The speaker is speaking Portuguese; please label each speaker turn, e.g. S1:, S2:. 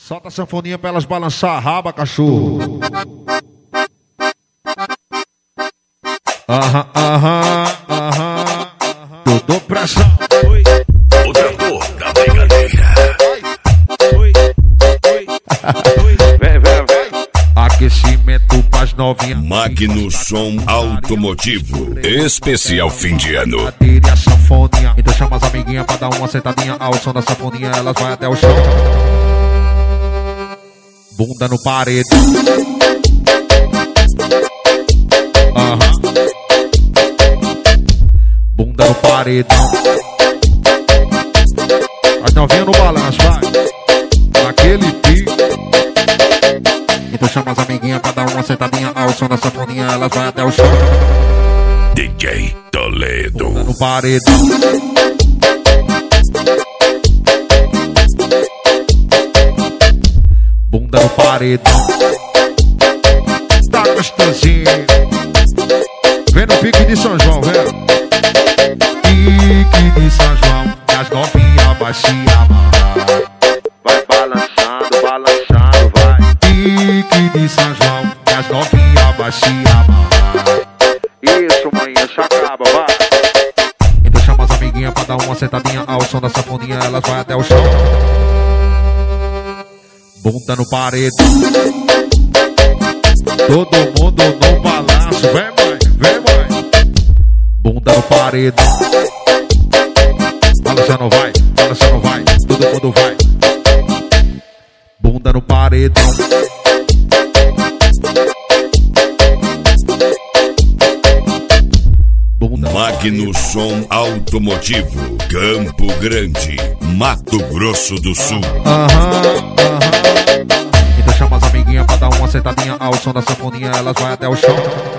S1: Solta a sanfoninha pra elas balançar a raba, cachorro. Aham, aham, aham. Eu dou pressão.
S2: Oi, o trator da brincadeira. Oi, oi, oi. Vem.
S1: Aquecimento pras novinhas.
S2: Magno Som Automotivo. Especial fim de ano.
S1: Bateria, sanfoninha. Então chama as amiguinhas pra dar uma sentadinha. Ao som da sanfoninha elas vai até o chão. Bunda no paredão. Aham. Bunda no paredão. As novinhas no balanço, vai. Naquele pico. Então chama as amiguinhas pra dar uma sentadinha. Ao som da sanfoninha elas vai até o chão.
S2: DJ Toledo.
S1: Bunda no paredão. Bunda no paredão. Tá gostosinho. Vem no pique de São João, vem. Pique de São João, que as novinhas vai se amarrar.
S3: Vai balançando, balançando, vai.
S1: Pique de São João, que as novinhas vai se amarrar.
S3: Isso, manhã, já acaba, vai.
S1: Então chama as amiguinhas pra dar uma sentadinha. Ao som da sanfoninha elas vai até o chão. Bunda no paredão. Todo mundo no balanço. Vem, mãe, vem, mãe. Bunda no paredão. Balança não vai, balança não vai. Todo mundo vai. Bunda no paredão. Bunda no
S2: Magno Som Automotivo. Campo Grande, Mato Grosso do Sul.
S1: Aham. Então chama as amiguinhas pra dar uma sentadinha. Ao som da sanfoninha elas vai até o chão.